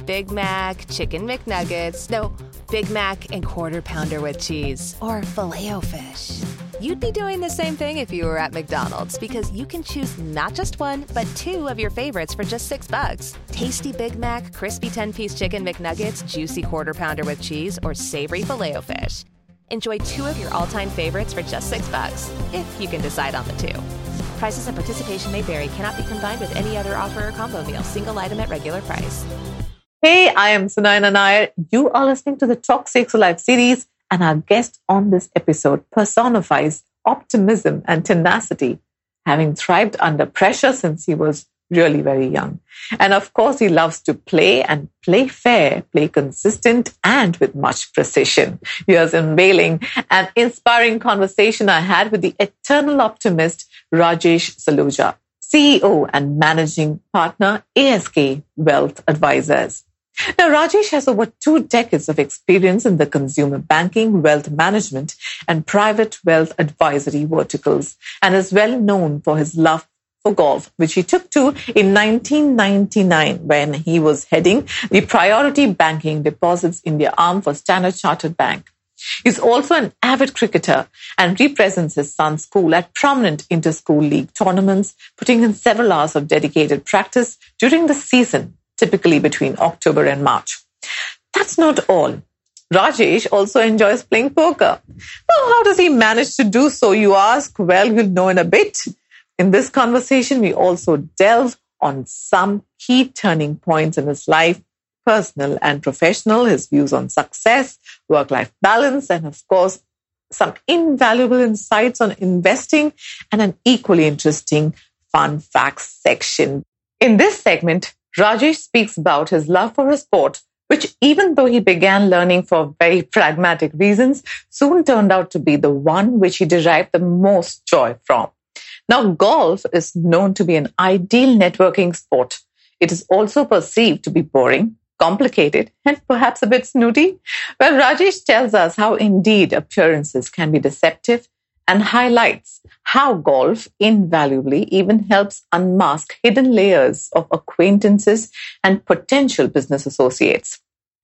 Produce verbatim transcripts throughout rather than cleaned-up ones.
Big Mac, Chicken McNuggets, no, Big Mac and Quarter Pounder with cheese, or Filet-O-Fish. You'd be doing the same thing if you were at McDonald's, because you can choose not just one, but two of your favorites for just six bucks. Tasty Big Mac, crispy ten-piece Chicken McNuggets, juicy Quarter Pounder with cheese, or savory Filet-O-Fish. Enjoy two of your all-time favorites for just six bucks, if you can decide on the two. Prices and participation may vary. Cannot be combined with any other offer or combo meal. Single item at regular price. Hey, I am Sunaina Nair. You are listening to the Talk Sexo Life series, and our guest on this episode personifies optimism and tenacity, having thrived under pressure since he was really very young. And of course, he loves to play and play fair, play consistent, and with much precision. Here's unveiling an inspiring conversation I had with the eternal optimist, Rajesh Saluja, C E O and managing partner, A S K Wealth Advisors. Now, Rajesh has over two decades of experience in the consumer banking, wealth management, and private wealth advisory verticals, and is well known for his love for golf, which he took to in nineteen ninety-nine when he was heading the Priority Banking Deposits India arm for Standard Chartered Bank. He's also an avid cricketer and represents his son's school at prominent inter-school league tournaments, putting in several hours of dedicated practice during the season, typically between October and March. That's not all. Rajesh also enjoys playing poker. Now, how does he manage to do so, you ask? Well, you'll know in a bit. In this conversation, we also delve on some key turning points in his life, personal and professional, his views on success, work-life balance, and of course, some invaluable insights on investing and an equally interesting fun facts section. In this segment, Rajesh speaks about his love for a sport, which even though he began learning for very pragmatic reasons, soon turned out to be the one which he derived the most joy from. Now, golf is known to be an ideal networking sport. It is also perceived to be boring, complicated, and perhaps a bit snooty. Well, Rajesh tells us how indeed appearances can be deceptive and highlights how golf invaluably even helps unmask hidden layers of acquaintances and potential business associates.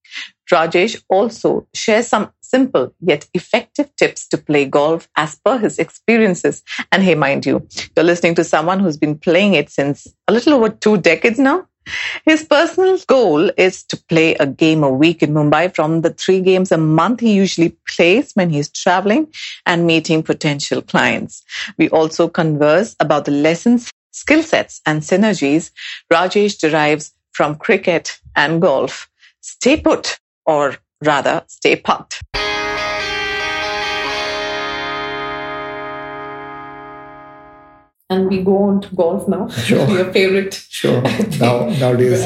Rajesh also shares some simple yet effective tips to play golf as per his experiences. And hey, mind you, you're listening to someone who's been playing it since a little over two decades now. His personal goal is to play a game a week in Mumbai from the three games a month he usually plays when he's traveling and meeting potential clients. We also converse about the lessons, skill sets, and synergies Rajesh derives from cricket and golf. Stay put, or rather, stay pumped. And we go on to golf now. Sure. Your favorite. Sure. Now, nowadays.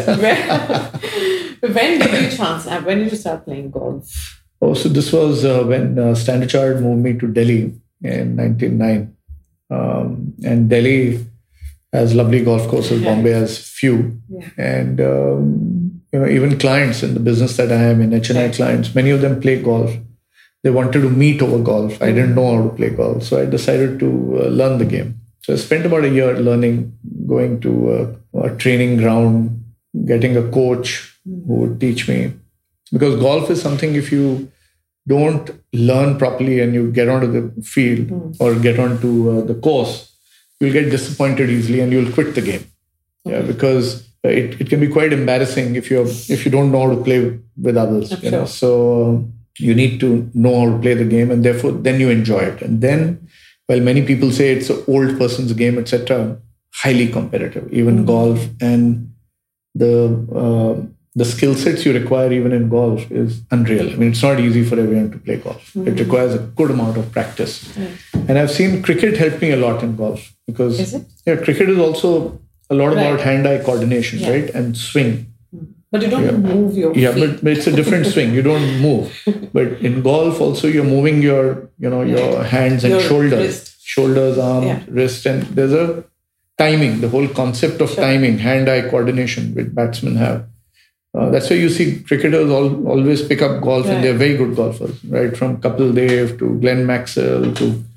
When did you chance? When did you start playing golf? Oh, so this was uh, when uh, Standard Chartered moved me to Delhi in nineteen ninety-nine. Um, and Delhi has lovely golf courses. Yeah. Bombay has few. Yeah. And um, you know, even clients in the business that I am in, H N I yeah. clients, many of them play golf. They wanted to meet over golf. Mm-hmm. I didn't know how to play golf. So I decided to uh, learn the game. So I spent about a year learning, going to a, a training ground, getting a coach who would teach me. Because golf is something, if you don't learn properly and you get onto the field mm. or get onto uh, the course, you'll get disappointed easily and you'll quit the game. Okay. Yeah, because it, it can be quite embarrassing if you're if you don't know how to play with others. You know? So uh, you need to know how to play the game, and therefore then you enjoy it. And then, while many people say it's an old person's game, et cetera, highly competitive, even mm-hmm. golf, and the uh, the skill sets you require even in golf is unreal. I mean, it's not easy for everyone to play golf. Mm-hmm. It requires a good amount of practice. Mm-hmm. And I've seen cricket help me a lot in golf because is it? Yeah, cricket is also a lot right. about hand-eye coordination, yeah. right, and swing. But you don't yeah. move your yeah, feet. but, but it's a different swing. You don't move. But in golf, also you're moving your, you know, your hands and your shoulders, wrist. shoulders, arms, yeah. wrist, and there's a timing. The whole concept of sure. timing, hand-eye coordination, which batsmen have. Uh, that's why you see cricketers all, always pick up golf, right. and they're very good golfers, right? From Kapil Dev to Glenn Maxwell to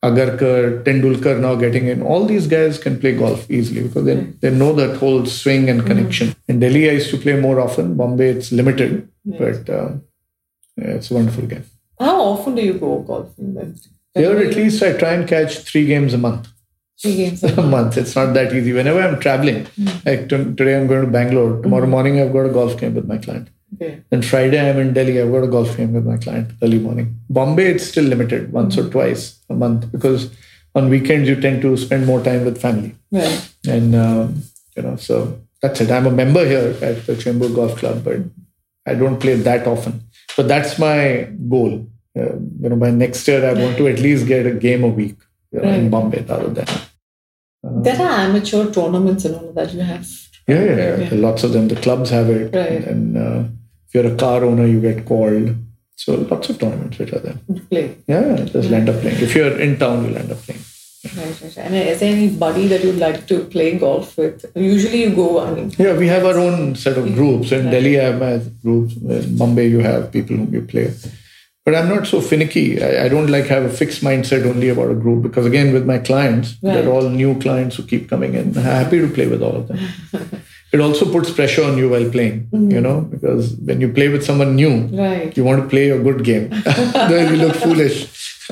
Agarkar, Tendulkar now getting in. All these guys can play golf easily because they, they know that whole swing and connection. Mm. In Delhi, I used to play more often. Bombay, it's limited, yes. but uh, yeah, it's a wonderful game. How often do you go golfing then? Here, at least I try and catch three games a month. Three games a month. a month. It's not that easy. Whenever I'm traveling, mm. like t- today I'm going to Bangalore. Tomorrow mm. morning I've got a golf game with my client. Okay. Then Friday I'm in Delhi. I've got a golf game with my client early morning. Bombay, it's still limited once mm. or twice a month because on weekends you tend to spend more time with family. Right. And, um, you know, so that's it. I'm a member here at the Chembur Golf Club, but I don't play that often. So that's my goal. Uh, you know, by next year, I want to at least get a game a week you know, right. in Bombay rather than. Uh, there are amateur tournaments and all of that you have. Yeah, yeah, yeah. yeah. Lots of them. The clubs have it. Right. And uh, if you're a car owner, you get called. So lots of tournaments which are there. You play. Yeah, just right. end up playing. If you're in town, you'll end up playing. Right, right. And is there anybody that you'd like to play golf with? Usually you go, I mean... Yeah, we have our own set of groups. In right. Delhi, I have my groups. In Bombay, you have people whom you play. But I'm not so finicky. I, I don't like have a fixed mindset only about a group because again, with my clients, right. they're all new clients who keep coming in. I'm happy to play with all of them. It also puts pressure on you while playing, mm. you know, because when you play with someone new, right. you want to play a good game. Then you look foolish.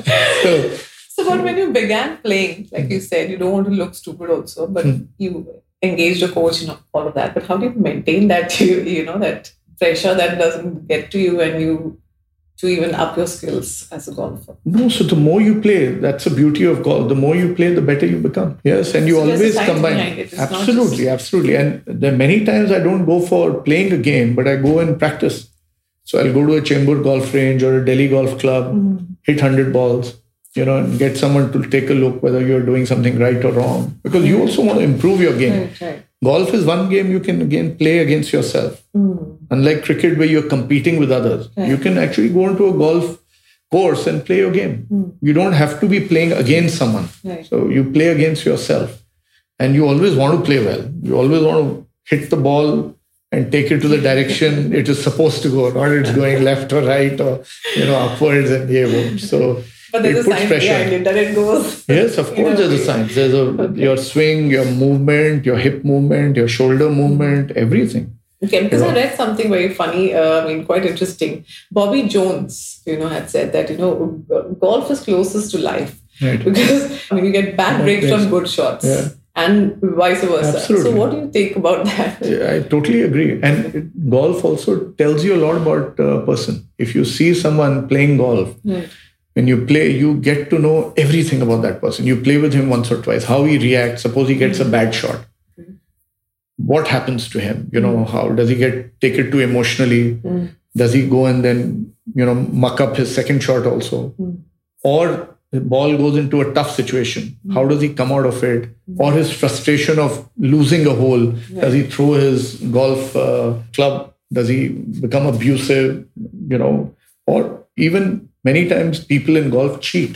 so, so, but when you began playing, like you said, you don't want to look stupid also, but mm. you engaged a coach and all of that. But how do you maintain that, you, you know, that pressure that doesn't get to you when you to even up your skills as a golfer? No, so the more you play, that's the beauty of golf. The more you play, the better you become. Yes, and you so always combine. Absolutely, just... absolutely. And there are many times I don't go for playing a game, but I go and practice. So I'll go to a Chembur golf range or a Delhi golf club, mm-hmm. hit one hundred balls, you know, and get someone to take a look whether you're doing something right or wrong. Because you also want to improve your game. Right, right. Golf is one game you can again play against yourself. Mm. Unlike cricket where you're competing with others. Right. You can actually go into a golf course and play your game. Mm. You don't have to be playing against someone. Right. So you play against yourself. And you always want to play well. You always want to hit the ball and take it to the direction it is supposed to go. Not it's going left or right or you know upwards and yeah. So but there's it a puts science pressure. behind it that it goes. Yes, of course there's a science. There's a okay. your swing, your movement, your hip movement, your shoulder movement, everything. Okay, because you know. I read something very funny, uh, I mean, quite interesting. Bobby Jones, you know, had said that, you know, golf is closest to life. Right. Because I mean, you get bad breaks from good shots. Yeah. And vice versa. Absolutely. So what do you think about that? Yeah, I totally agree. And it, golf also tells you a lot about a person. If you see someone playing golf, right. when you play, you get to know everything about that person. You play with him once or twice, how he reacts. Suppose he gets mm-hmm. a bad shot. Mm-hmm. What happens to him? You know, how does he get taken to emotionally? Mm-hmm. Does he go and then, you know, muck up his second shot also? Mm-hmm. Or the ball goes into a tough situation. Mm-hmm. How does he come out of it? Mm-hmm. Or his frustration of losing a hole. Right. Does he throw his golf uh, club? Does he become abusive? You know, or even many times people in golf cheat.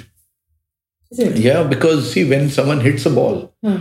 Is it? Yeah, because see, when someone hits a ball, hmm.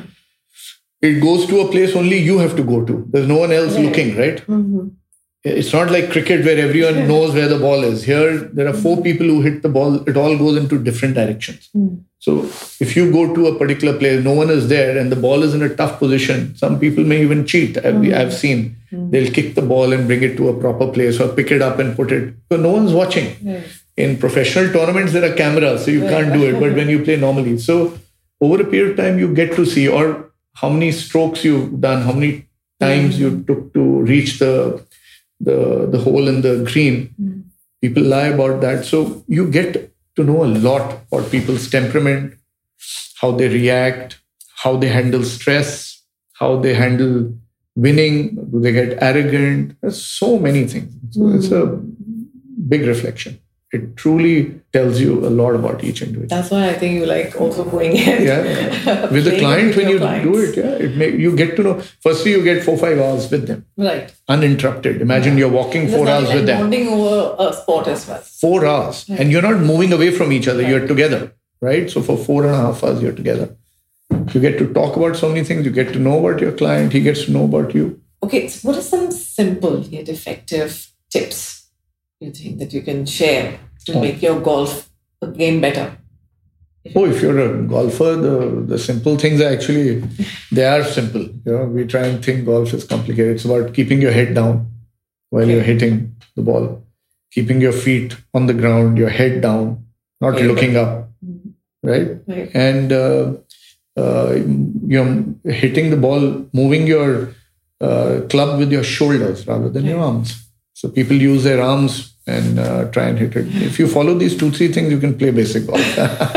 it goes to a place only you have to go to. There's no one else right. looking, right? Mm-hmm. It's not like cricket where everyone yeah. knows where the ball is. Here, there are four people who hit the ball. It all goes into different directions. Mm. So if you go to a particular place, no one is there and the ball is in a tough position, some people may even cheat. I've, mm. I've seen. Mm. They'll kick the ball and bring it to a proper place or pick it up and put it. So no one's watching. Right. In professional tournaments, there are cameras, so you right. can't do it. But when you play normally, so over a period of time, you get to see or how many strokes you've done, how many times mm. you took to reach the the the hole in the green. Mm. People lie about that. So you get to know a lot about people's temperament, how they react, how they handle stress, how they handle winning, do they get arrogant? There's so many things. So mm. it's a big reflection. It truly tells you a lot about each individual. That's why I think you like also going in. Yeah. With the client, with when you clients. do it, yeah, it may, you get to know. Firstly, you get four, five hours with them. Right. Uninterrupted. Imagine yeah. you're walking four hours like with them. Bonding over a sport as well. Four hours. Right. And you're not moving away from each other. Right. You're together. Right? So for four and a half hours, you're together. You get to talk about so many things. You get to know about your client. He gets to know about you. Okay. So what are some simple yet effective tips you think that you can share to oh. make your golf game better? Oh, if you're a golfer, the, the simple things are actually, they are simple. You know, we try and think golf is complicated. It's about keeping your head down while you're hitting the ball, keeping your feet on the ground, your head down, not okay, looking up, right? right. And, uh, uh, you know, hitting the ball, moving your uh, club with your shoulders rather than right. your arms. So people use their arms and uh, try and hit it. If you follow these two, three things, you can play basic golf.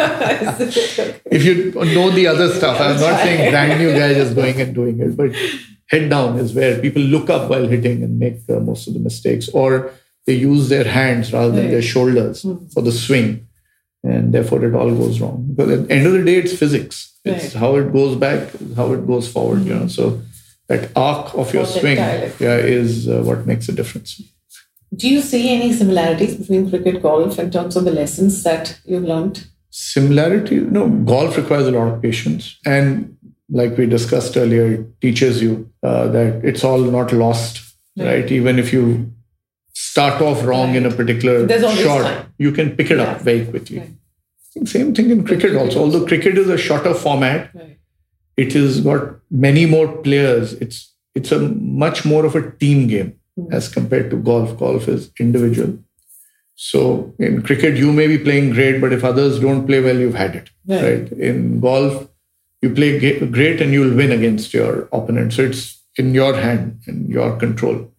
If you know the other stuff, I'm not saying brand new guy just going and doing it, but head down is where people look up while hitting and make uh, most of the mistakes, or they use their hands rather than right. their shoulders mm. for the swing, and therefore it all goes wrong. Because at the end of the day, it's physics. It's right. how it goes back, how it goes forward. Mm. You know, so that arc of your swing, yeah, is uh, what makes a difference. Do you see any similarities between cricket, golf in terms of the lessons that you've learned? Similarity? No, golf requires a lot of patience. And like we discussed earlier, it teaches you uh, that it's all not lost, right? right? Even if you start off wrong right. in a particular shot, time. you can pick it yeah. up very quickly. Right. I think same thing in cricket also. also. Although cricket is a shorter format, right. it has got many more players. It's, it's a much more of a team game. As compared to golf. Golf is individual. So in cricket, you may be playing great, but if others don't play well, you've had it. Right. right? In golf, you play great and you'll win against your opponent. So it's in your hand, in your control.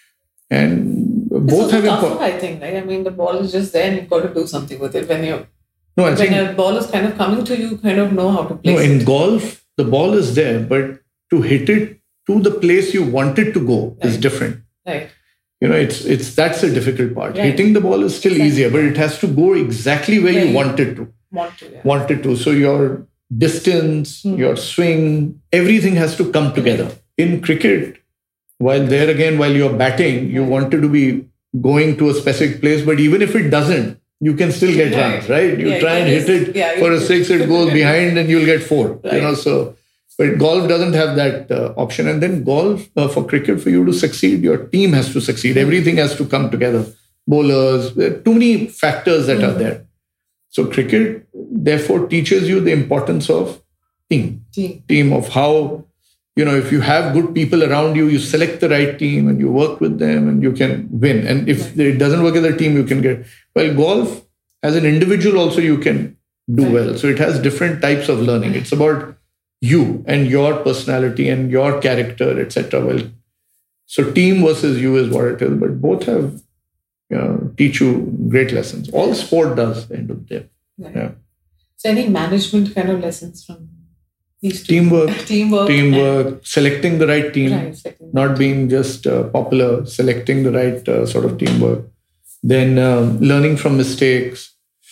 And it's both have important. I think, right? I mean, the ball is just there and you've got to do something with it. When you no, I when think, a ball is kind of coming to you, you kind of know how to place no, it. In golf, the ball is there, but to hit it to the place you want it to go right. is different. Right. You know, it's it's that's the difficult part. Right. Hitting the ball is still exactly. easier, but it has to go exactly where right. you want it to. Want to, yeah. Want it to. So your distance, mm-hmm. your swing, everything has to come together. Right. In cricket, while there again, while you're batting, you right. wanted to be going to a specific place, but even if it doesn't, you can still get right. runs, right? You yeah, try and hit it yeah, for a six, it goes behind and you'll get four. Right. You know, so... But golf doesn't have that uh, option. And then golf, uh, for cricket, for you to succeed, your team has to succeed. Everything has to come together. Bowlers, there are too many factors that mm. are there. So cricket, therefore, teaches you the importance of team. Team. Team of how, you know, if you have good people around you, you select the right team and you work with them and you can win. And if right. it doesn't work as a team, you can get... Well, golf, as an individual also, you can do right. well. So it has different types of learning. It's about you and your personality and your character, et cetera. Well, so team versus you is what it is, but both have, you know, teach you great lessons. All sport does at the end of the day. Right. Yeah. So any management kind of lessons from these two? Teamwork, teamwork, teamwork, and selecting the right team, right, selecting not being just uh, popular, selecting the right uh, sort of teamwork. Then uh, learning from mistakes,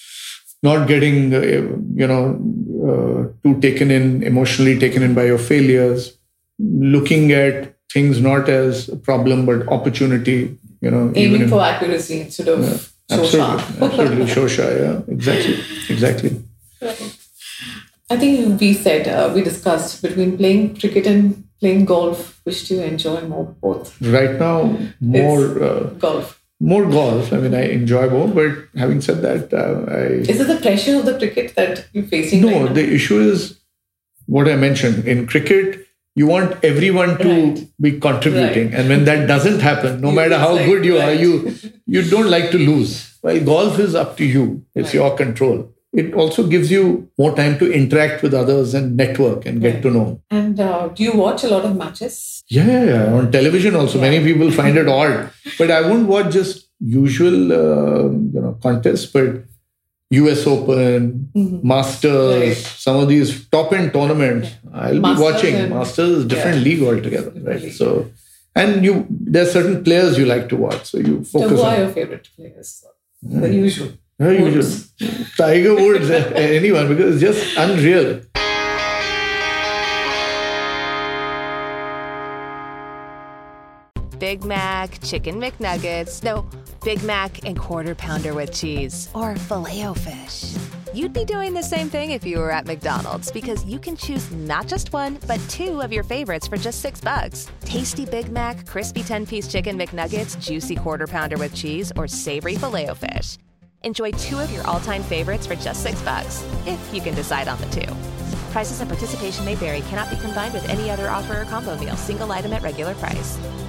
not getting, uh, you know, uh, too taken in, emotionally taken in by your failures, looking at things not as a problem, but opportunity, you know. Aiming in, for accuracy instead of yeah, absolutely, absolutely, shosha, yeah, exactly, exactly. Right. I think we said, uh, we discussed between playing cricket and playing golf, which do you enjoy more, both? Right now, more... Uh, golf. More golf. I mean, I enjoy more, but having said that, uh, I... Is it the pressure of the cricket that you're facing No, right now? The issue is what I mentioned. In cricket, you want everyone to right. be contributing. Right. And when that doesn't happen, no you matter how like, good you right. are, you you don't like to lose. While golf is up to you. It's right. your control. It also gives you more time to interact with others and network and get right. to know. And uh, do you watch a lot of matches? Yeah, yeah, yeah. On television also. Yeah. Many people find it odd. But I wouldn't watch just usual uh, you know, contests, but U S Open, mm-hmm. Masters, right. some of these top-end tournaments. Yeah. I'll Masters be watching. And, Masters is a different yeah. league altogether. Right? League. So, and you, there are certain players you like to watch. So you focus so who on... are your favorite players? Mm. The usual. Woods. Tiger Woods, anyone, because it's just unreal. Big Mac, Chicken McNuggets, no, Big Mac and Quarter Pounder with cheese, or Filet-O-Fish. You'd be doing the same thing if you were at McDonald's, because you can choose not just one, but two of your favorites for just six bucks. Tasty Big Mac, crispy ten-piece Chicken McNuggets, juicy Quarter Pounder with cheese, or savory Filet-O-Fish. Enjoy two of your all-time favorites for just six bucks, if you can decide on the two. Prices and participation may vary. Cannot be combined with any other offer or combo meal. Single item at regular price.